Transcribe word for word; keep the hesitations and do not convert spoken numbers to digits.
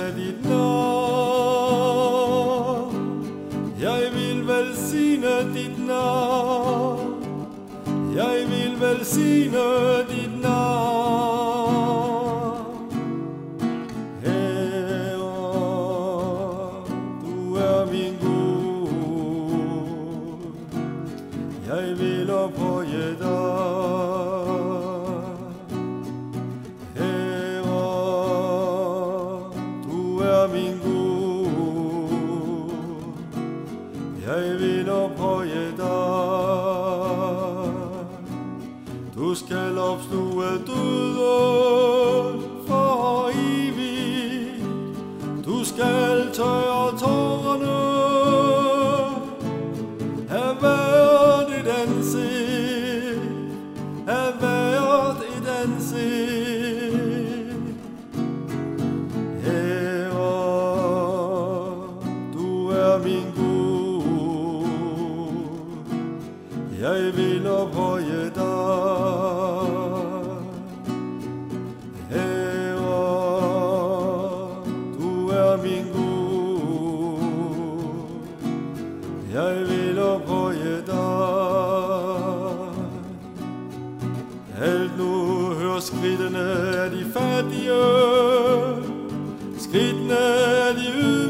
velsigne ditt navn. Jeg vil velsigne ditt navn. Jeg vil velsigne ditt navn. Herre, du er min Gud. Jeg vil opphøye deg. Herre, du er min Gud. Jeg vil opphøye deg. Du skal oppstue døden for evig. Du skal tørre tårene. Her vært i den sitt. Her vært i den sitt. Herre, du er min Gud. Jeg vil opphøye deg. Min Gud, jeg vil opphøye deg. Helt nå hør skrittene er de fattige, skrittene er de